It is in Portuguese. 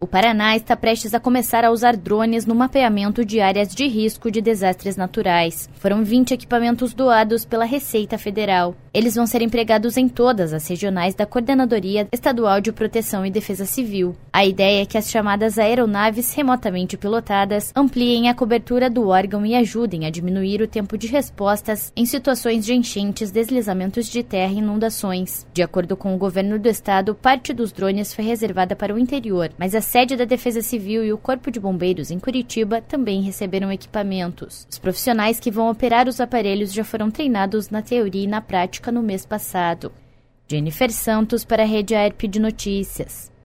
O Paraná está prestes a começar a usar drones no mapeamento de áreas de risco de desastres naturais. Foram 20 equipamentos doados pela Receita Federal. Eles vão ser empregados em todas as regionais da Coordenadoria Estadual de Proteção e Defesa Civil. A ideia é que as chamadas aeronaves remotamente pilotadas ampliem a cobertura do órgão e ajudem a diminuir o tempo de respostas em situações de enchentes, deslizamentos de terra e inundações. De acordo com o governo do estado, parte dos drones foi reservada para o interior, mas a sede da Defesa Civil e o Corpo de Bombeiros em Curitiba também receberam equipamentos. Os profissionais que vão operar os aparelhos já foram treinados na teoria e na prática no mês passado. Jennifer Santos para a Rede AERP de Notícias.